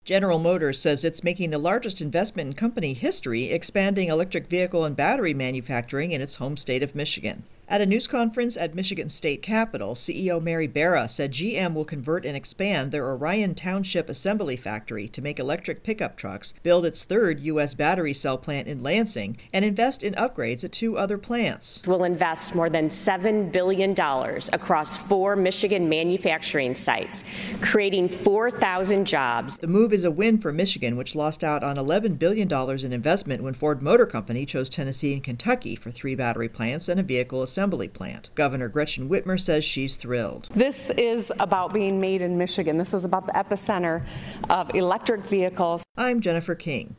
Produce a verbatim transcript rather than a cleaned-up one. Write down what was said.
General Motors says it's making the largest investment in company history, expanding electric vehicle and battery manufacturing in its home state of Michigan. At a news conference at Michigan State Capitol, C E O Mary Barra said G M will convert and expand their Orion Township assembly factory to make electric pickup trucks, build its third U S battery cell plant in Lansing, and invest in upgrades at two other plants. We'll invest more than seven billion dollars across four Michigan manufacturing sites, creating four thousand jobs. The move is a win for Michigan, which lost out on eleven billion dollars in investment when Ford Motor Company chose Tennessee and Kentucky for three battery plants and a vehicle assembly assembly plant. Governor Gretchen Whitmer says she's thrilled. This is about being made in Michigan. This is about the epicenter of electric vehicles. I'm Jennifer King.